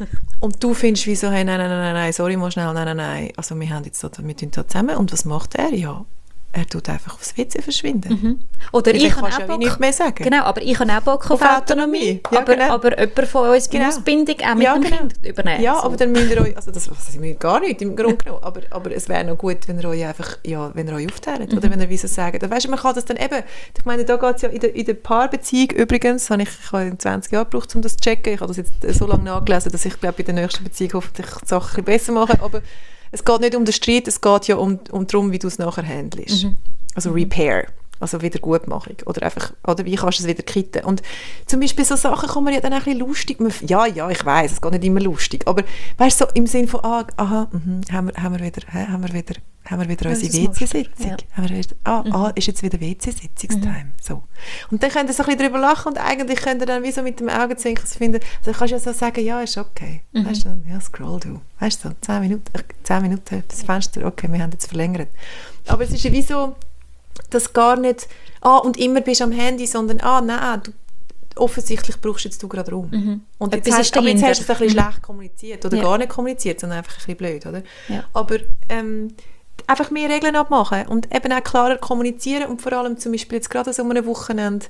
Und du findest wie so, hey, nein, nein, nein, nein, sorry, mal schnell, nein, nein, nein. Also wir haben jetzt da, wir tun da zusammen. Und was macht er? Ja, er tut einfach aufs W C verschwinden. Mhm. Oder ich kann auch Bock, ja nichts mehr sagen. Genau, aber ich habe auch Bock auf, auf Autonomie. Ja, aber, genau. aber jemand von uns genau. muss Bindung auch mit ja, dem genau. Kind übernehmen. Ja, so. aber dann müsst ihr euch, also das, das müsst gar nicht im Grunde genommen, aber, aber es wäre noch gut, wenn ihr euch einfach, ja, wenn ihr euch aufteilt mhm. oder wenn ihr wie so sagt. Weißt du, man kann das dann eben, ich meine, da geht es ja in der, in der Paarbeziehung übrigens, habe ich, ich habe zwanzig Jahre gebraucht, um das zu checken. Ich habe das jetzt so lange nachgelesen, dass ich glaube, bei der nächsten Beziehung hoffentlich die Sache ein bisschen besser mache, aber es geht nicht um den Streit, es geht ja um, um darum, wie du es nachher handelst. Mhm. Also Repair, also Wiedergutmachung oder einfach, oder wie kannst du es wieder kitten. Und zum Beispiel so Sachen kann man ja dann auch ein bisschen lustig, ja, ja, ich weiss, es geht nicht immer lustig, aber weißt du, so im Sinne von, ah, aha, mh, haben, wir, haben wir wieder, hä, haben wir wieder, haben wir wieder unsere W C-Sitzung, ja. haben wir wieder, ah, mhm. ah, ist jetzt wieder W C-Sitzungstime, mhm. so. Und dann könnt ihr so ein bisschen drüber lachen und eigentlich könnt ihr dann wie so mit dem Augenzwinkern finden, also kannst du ja so sagen, ja, ist okay, mhm. weißt du, ja, scroll du, weißt du, so, zehn Minuten, zehn Minuten, das Fenster, okay, wir haben jetzt verlängert. Aber es ist ja wie so, dass gar nicht, ah, und immer bist du am Handy, sondern, ah, nein, du, offensichtlich brauchst jetzt du gerade Raum. Mhm. Und jetzt hast, aber jetzt hast du es ein bisschen mhm. schlecht kommuniziert oder ja. gar nicht kommuniziert, sondern einfach ein bisschen blöd, oder? Ja. Aber ähm, einfach mehr Regeln abmachen und eben auch klarer kommunizieren und vor allem zum Beispiel jetzt gerade so einem Wochenende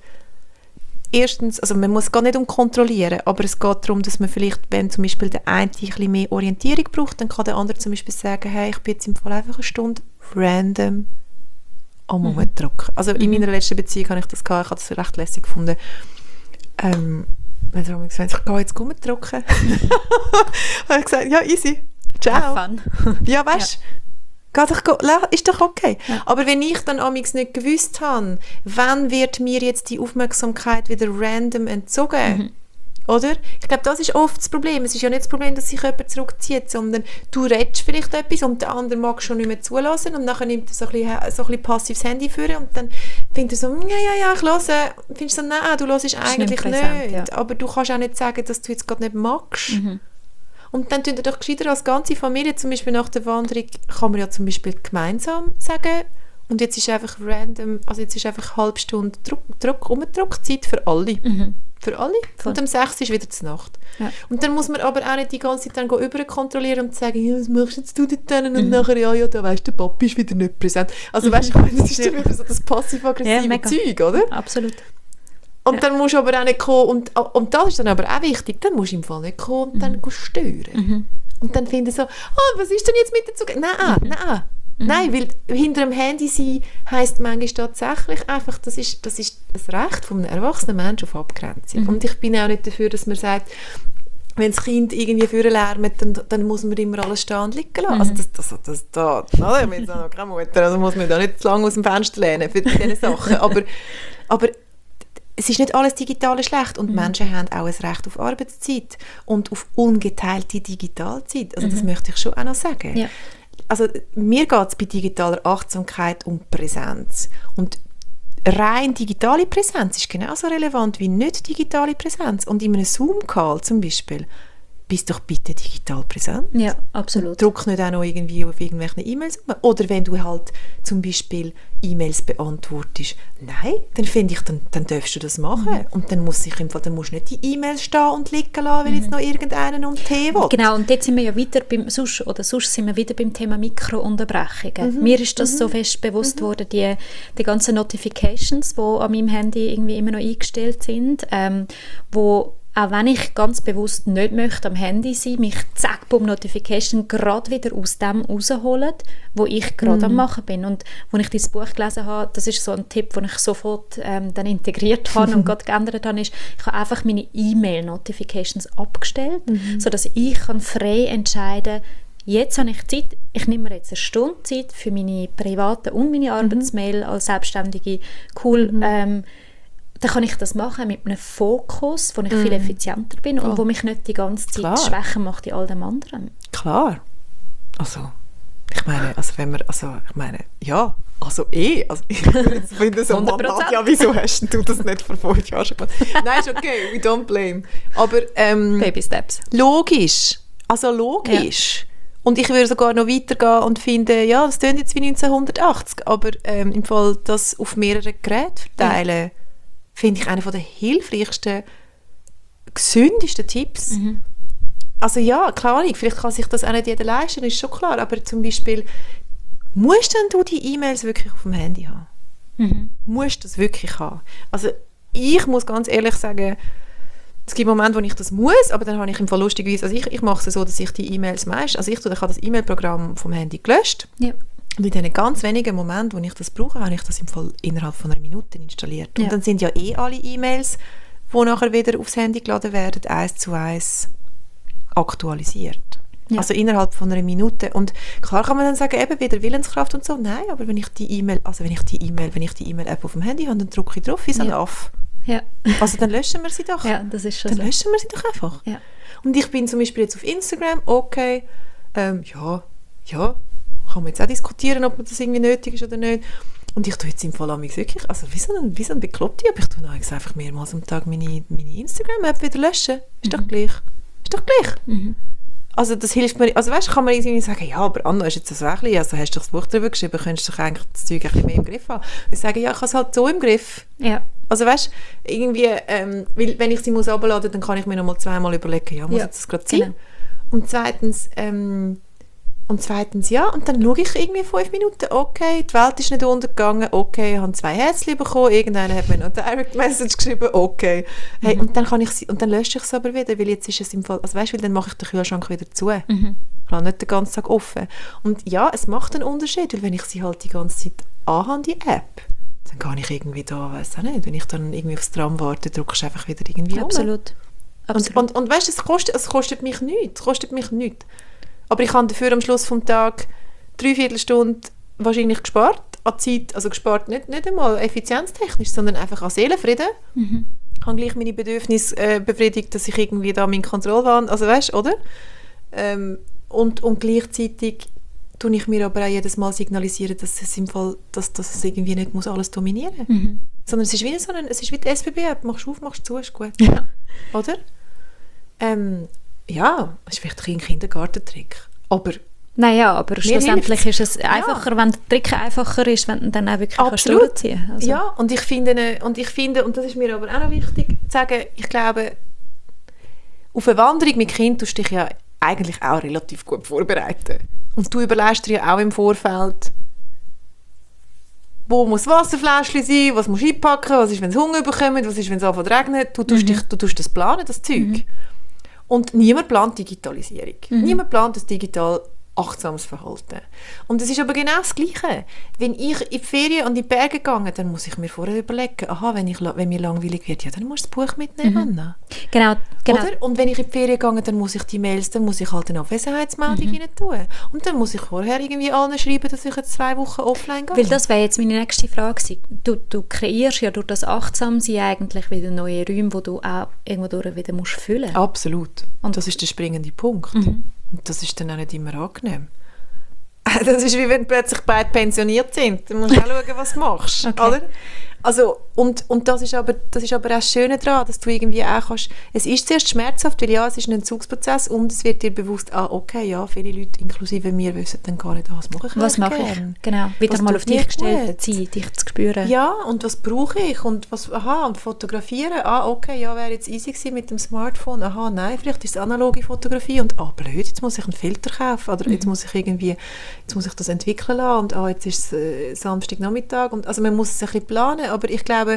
erstens, also man muss gar nicht um kontrollieren, aber es geht darum, dass man vielleicht, wenn zum Beispiel der eine ein bisschen mehr Orientierung braucht, dann kann der andere zum Beispiel sagen, hey, ich bin jetzt im Fall einfach eine Stunde random am Rumdrücken. Also in meiner letzten Beziehung habe ich das gehabt, ich habe das recht lässig gefunden. Ähm, wenn er gesagt hat, ich gehe jetzt rumdrücken, habe ich gesagt, ja, easy, ciao. Ja, weißt du, ja. ist doch okay. Ja. Aber wenn ich dann amigs nicht gewusst habe, wann wird mir jetzt die Aufmerksamkeit wieder random entzogen, mhm. oder? Ich glaube, das ist oft das Problem. Es ist ja nicht das Problem, dass sich jemand zurückzieht, sondern du redest vielleicht etwas und der andere mag schon nicht mehr zulassen und dann nimmt er so ein bisschen, so ein bisschen passives Handy vor und dann findet er so, ja, ja, ja, ich höre. Und findest du so, nein, du hörst eigentlich nicht. Präsent, ja. Aber du kannst auch nicht sagen, dass du jetzt gerade nicht magst. Mhm. Und dann tun wir doch gescheiter als ganze Familie, zum Beispiel nach der Wanderung, kann man ja zum Beispiel gemeinsam sagen, und jetzt ist einfach random, also jetzt ist einfach eine halbe Stunde Druck, Druck, Umdruckzeit für alle. Mhm. Für alle. Voll. Und um sechs ist wieder zur Nacht. Ja. Und dann muss man aber auch nicht die ganze Zeit dann überkontrollieren und sagen, ja, was machst jetzt du dort denn? Und mhm. nachher, ja, ja, da weisst der Papi ist wieder nicht präsent. Also mhm. weißt du, das ist dann wieder so das passiv-aggressive ja, Zeug, oder? Absolut. Und ja. dann musst du aber auch nicht kommen, und, und das ist dann aber auch wichtig, dann musst du im Fall nicht kommen und mhm. dann stören. Mhm. Und dann finden so, ah, was ist denn jetzt mit der Zug? Nein, mhm. nein. Mhm. Nein, weil hinter dem Handy sein heisst manchmal tatsächlich einfach, das ist, das ist das Recht von einem erwachsenen Menschen auf Abgrenzung. Mhm. Und ich bin auch nicht dafür, dass man sagt, wenn das Kind irgendwie vorlärmt, dann, dann muss man immer alles stehen und liegen lassen. Mhm. Also das, das, das, das, das also ich bin jetzt noch keine Mutter, also muss man da nicht zu lange aus dem Fenster lehnen für diese Sachen. Aber, aber es ist nicht alles Digitale schlecht und mhm. Menschen haben auch ein Recht auf Arbeitszeit und auf ungeteilte Digitalzeit. Also das mhm. möchte ich schon auch noch sagen. Ja. Also mir geht es bei digitaler Achtsamkeit um Präsenz. Und rein digitale Präsenz ist genauso relevant wie nicht digitale Präsenz. Und in einem Zoom-Call zum Beispiel, bist doch bitte digital präsent. Ja, absolut. Druck nicht auch noch irgendwie auf irgendwelche E-Mails. Oder wenn du halt zum Beispiel E-Mails beantwortest, nein, dann finde ich, dann, dann darfst du das machen. Mhm. Und dann, muss ich im Fall, dann musst du nicht die E-Mails stehen und liegen lassen, weil mhm. jetzt noch irgendeinen um Tee will. Genau, und jetzt sind wir ja wieder beim, sonst, oder sonst sind wir wieder beim Thema Mikrounterbrechungen. Mhm. Mir ist das mhm. so fest bewusst mhm. worden, die, die ganzen Notifications, die an meinem Handy irgendwie immer noch eingestellt sind, ähm, wo auch wenn ich ganz bewusst nicht möchte am Handy sein, mich zack, bumm, Notification gerade wieder aus dem rausholen, wo ich gerade mm. am Machen bin. Und als ich dieses Buch gelesen habe, das ist so ein Tipp, den ich sofort ähm, dann integriert habe und gerade geändert habe, ist, ich habe einfach meine E-Mail-Notifications abgestellt, mm. sodass ich kann frei entscheiden kann, jetzt habe ich Zeit, ich nehme mir jetzt eine Stunde Zeit für meine private und meine Arbeitsmail mm. als Selbstständige. Cool, mm. ähm, dann kann ich das machen mit einem Fokus, wo ich mm. viel effizienter bin oh. und wo mich nicht die ganze Zeit Klar. schwächer macht in all dem anderen. Klar. Also, ich meine, also wenn wir, also ich meine, ja, also eh, also ich finde so, Mann, ja, wieso hast du das nicht vor fünf Jahren schon gemacht? Nein, ist okay, we don't blame. Aber, ähm, Baby Steps. Logisch, also logisch. Ja. Und ich würde sogar noch weitergehen und finde, ja, das klingt jetzt wie neunzehnhundertachtzig, aber ähm, im Fall das auf mehrere Geräte verteilen, ja. finde ich einen der hilfreichsten, gesündesten Tipps. Mhm. Also ja, klar, vielleicht kann sich das auch nicht jeder leisten, ist schon klar, aber zum Beispiel, musst denn du die E-Mails wirklich auf dem Handy haben? Mhm. Musst du das wirklich haben? Also ich muss ganz ehrlich sagen, es gibt Momente, wo ich das muss, aber dann habe ich im Fall lustigerweise, also ich, ich mache es so, dass ich die E-Mails meist, also ich, ich habe das E-Mail-Programm vom Handy gelöscht. Ja. Und in diesen ganz wenigen Momenten, wo ich das brauche, habe ich das im Fall innerhalb von einer Minute installiert. Ja. Und dann sind ja eh alle E-Mails, die nachher wieder aufs Handy geladen werden, eins zu eins aktualisiert. Ja. Also innerhalb von einer Minute. Und klar kann man dann sagen, eben wieder Willenskraft und so. Nein, aber wenn ich die E-Mail, also wenn ich die E-Mail, wenn ich die E-Mail-App auf dem Handy habe, dann drücke ich drauf wie so ein ja. Aff. Ja. Also dann löschen wir sie doch. Ja, das ist schon dann so. löschen wir sie doch einfach. Ja. Und ich bin zum Beispiel jetzt auf Instagram, okay, ähm, ja, ja, kann man jetzt auch diskutieren, ob das irgendwie nötig ist oder nicht. Und ich tue jetzt im Fall wirklich, also wie so ein, wie so ein Bekloppte, aber ich tue einfach mehrmals am Tag meine, meine Instagram-App wieder löschen. Ist mhm. doch gleich. Ist doch gleich. Mhm. Also das hilft mir, also weißt, kann man irgendwie sagen, ja, aber Anna, ist jetzt das Wächli, also hast du doch das Buch darüber geschrieben, könntest du doch eigentlich das Zeug ein bisschen mehr im Griff haben. Ich sage, ja, ich habe es halt so im Griff. Ja. Also weißt, irgendwie, ähm, weil, wenn ich sie muss runterladen, dann kann ich mir noch mal zweimal überlegen, ja, muss ja. jetzt das gerade sein? Genau. Und zweitens, ähm, Und zweitens, ja, und dann schaue ich irgendwie fünf Minuten, okay, die Welt ist nicht untergegangen, okay, ich habe zwei Herzchen bekommen, irgendeiner hat mir noch eine Direct Message geschrieben, okay. Hey, mhm. Und dann kann ich sie, und dann lösche ich es aber wieder, weil jetzt ist es im Fall, also weißt du, dann mache ich den Kühlschrank wieder zu. Mhm. Ich lasse nicht den ganzen Tag offen. Und ja, es macht einen Unterschied, weil wenn ich sie halt die ganze Zeit anhabe, die App, dann kann ich irgendwie da, weiss auch nicht, wenn ich dann irgendwie aufs Tram warte, drücke ich einfach wieder irgendwie Absolut. Um. Absolut. Und, und, und weißt du, es kostet, es kostet mich nichts, es kostet mich nichts. Aber ich habe dafür am Schluss des Tages drei Viertelstunden wahrscheinlich gespart, an Zeit, also gespart nicht, nicht einmal effizienztechnisch, sondern einfach an Seelenfrieden. Mhm. Ich habe gleich meine Bedürfnisse äh, befriedigt, dass ich irgendwie da meine Kontrolle habe, also weißt, oder? Ähm, und, und gleichzeitig tue ich mir aber auch jedes Mal signalisieren, dass es im Fall, dass, dass es irgendwie nicht muss alles dominieren muss. Mhm. Sondern es ist wie, so ein, es ist wie die S B B-App, machst du auf, machst du zu, ist gut. Ja. Oder? Ähm, ja, es ist vielleicht ein Kindergartentrick, aber Naja, aber schlussendlich hilft's. ist es einfacher, ja. wenn der Trick einfacher ist, wenn du dann auch wirklich Absolut. durchziehen kannst. Also. Ja, und ich finde, und ich finde, und das ist mir aber auch noch wichtig zu sagen, ich glaube, auf eine Wanderung mit Kind tust du dich ja eigentlich auch relativ gut vorbereiten. Und du überlegst dir ja auch im Vorfeld, wo muss Wasserfläschchen sein, was musst du einpacken, was ist, wenn es Hunger bekommt, was ist, wenn es anfängt zu regnen. Du tust, mhm. dich, du tust das planen, das Zeug. Mhm. Und niemand plant Digitalisierung. Mhm. Niemand plant das digital achtsames Verhalten. Und es ist aber genau das Gleiche. Wenn ich in die Ferien und in die Berge gehe, dann muss ich mir vorher überlegen, aha, wenn, ich, wenn mir langweilig wird, ja, dann musst du das Buch mitnehmen. Mhm. Genau, genau. Oder? Und wenn ich in die Ferien gehe, dann muss ich die Mails, dann muss ich halt eine Abwesenheitsmeldung mhm. rein tun. Und dann muss ich vorher irgendwie allen schreiben, dass ich jetzt zwei Wochen offline gehe. Weil das wäre jetzt meine nächste Frage. Du, du kreierst ja durch das Achtsamsein eigentlich wieder neue Räume, die du auch irgendwo durch wieder musst füllen musst. Absolut. Und das ist der springende Punkt. Mhm. Und das ist dann auch nicht immer angenehm. Das ist wie wenn plötzlich beide pensioniert sind. Dann musst du auch schauen, was du machst. Okay. Oder? Also, und, und das ist aber, das ist aber auch das Schöne daran, dass du irgendwie auch kannst, es ist zuerst schmerzhaft, weil ja, es ist ein Entzugsprozess und es wird dir bewusst, ah, okay, ja, viele Leute, inklusive mir, wissen dann gar nicht, ah, was mache ich Was mache gern? ich? Genau, wieder was mal auf dich gestellt sein, dich zu spüren. Ja, und was brauche ich? Und was, aha, und fotografieren, ah, okay, ja, wäre jetzt easy gewesen mit dem Smartphone, aha, nein, vielleicht ist es analoge Fotografie und ah, blöd, jetzt muss ich einen Filter kaufen oder mhm. jetzt muss ich irgendwie, jetzt muss ich das entwickeln lassen und ah, jetzt ist es äh, Samstagnachmittag und also man muss es ein bisschen planen, aber ich glaube,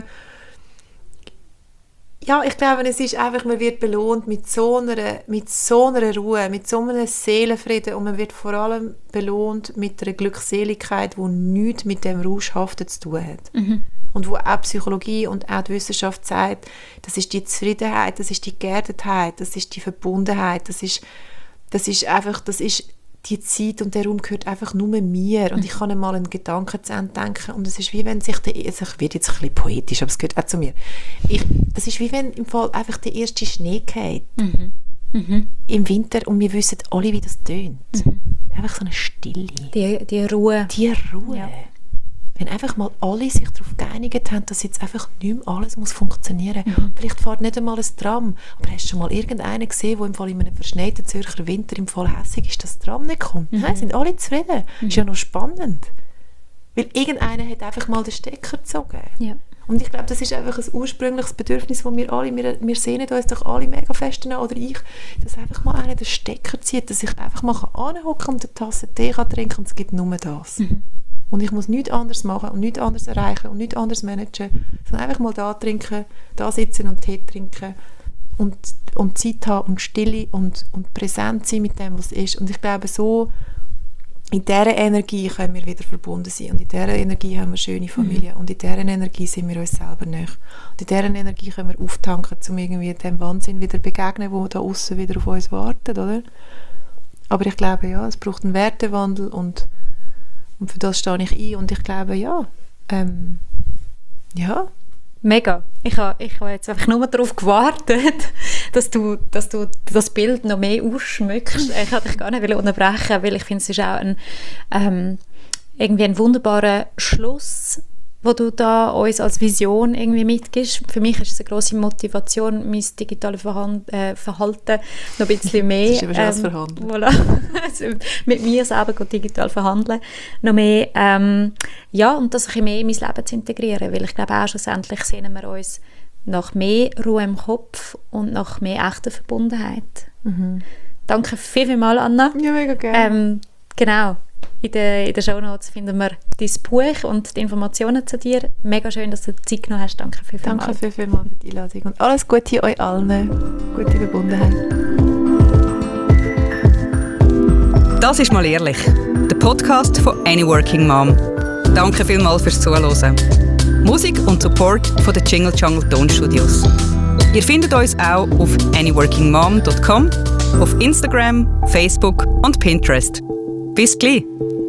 ja, ich glaube, es ist einfach, man wird belohnt mit so einer, mit so einer Ruhe, mit so einem Seelenfrieden und man wird vor allem belohnt mit einer Glückseligkeit, die nichts mit dem Rauschhaften zu tun hat. Mhm. Und wo auch Psychologie und auch die Wissenschaft sagt, das ist die Zufriedenheit, das ist die Geerdetheit, das ist die Verbundenheit, das ist, das ist einfach, das ist die Zeit und der Raum gehört einfach nur mir und ich kann einmal einen Gedanken zu Ende denken und es ist wie wenn sich der, also ich werde jetzt ein bisschen poetisch, aber es gehört auch zu mir, ich, das ist wie wenn im Fall einfach der erste Schnee fällt mhm. mhm. im Winter und wir wissen alle, wie das tönt. Mhm. Einfach so eine Stille. Die, die Ruhe. Die Ruhe. Ja. Wenn einfach mal alle sich darauf geeinigt haben, dass jetzt einfach nicht mehr alles muss funktionieren muss. Mhm. Vielleicht fährt nicht einmal ein Tram, aber hast du schon mal irgendeinen gesehen, der im Fall in einem verschneiten Zürcher Winter im Fall hässig ist, dass das Tram nicht kommt? Mhm. Nein, sind alle zufrieden. Mhm. Ist ja noch spannend. Weil irgendeiner hat einfach mal den Stecker gezogen. Ja. Und ich glaube, das ist einfach ein ursprüngliches Bedürfnis, das wir alle, wir, wir sehnen uns doch alle mega fest danach, oder ich, dass einfach mal einer den Stecker zieht, dass ich einfach mal anhocken und eine Tasse Tee kann trinken und es gibt nur das. Mhm. Und ich muss nichts anderes machen und nichts anderes erreichen und nichts anderes managen, sondern einfach mal da trinken, da sitzen und Tee trinken und, und Zeit haben und Stille und, und präsent sein mit dem, was ist. Und ich glaube, so in dieser Energie können wir wieder verbunden sein. Und in dieser Energie haben wir eine schöne Familie. Mhm. Und in dieser Energie sind wir uns selber nahe. Und in dieser Energie können wir auftanken, um irgendwie dem Wahnsinn wieder begegnen, der da außen wieder auf uns wartet, oder? Aber ich glaube, ja, es braucht einen Wertewandel und Und für das stehe ich ein und ich glaube, ja, ähm, ja. Mega. Ich habe ich ha jetzt einfach nur darauf gewartet, dass du, dass du das Bild noch mehr ausschmückst. Ich wollte dich gar nicht unterbrechen, weil ich finde, es ist auch ein, ähm, irgendwie ein wunderbarer Schluss, wo du da uns als Vision irgendwie mitgibst. Für mich ist es eine grosse Motivation, mein digitales Verhand- äh, Verhalten noch ein bisschen mehr... Das ist aber schon ähm, Verhandeln. Voilà. Also mit mir selber digital verhandeln. Noch mehr, ähm, ja, und das ein bisschen mehr in mein Leben zu integrieren, weil ich glaube auch schlussendlich sehnen wir uns nach mehr Ruhe im Kopf und nach mehr echter Verbundenheit. Mhm. Danke viel, viel mal, Anna. Ja, mega gerne. Ähm, genau. In den, in den Shownotes finden wir dein Buch und die Informationen zu dir. Mega schön, dass du die Zeit genommen hast. Danke viel, viel Danke viel, viel mal für die Einladung. Und alles Gute euch allen. Gute Verbundenheit. Das ist «Mal ehrlich», der Podcast von Any Working Mom. Danke vielmals fürs Zuhören. Musik und Support von den Jingle Jungle Tonstudios. Ihr findet uns auch auf any working mom dot com, auf Instagram, Facebook und Pinterest. Bis gleich!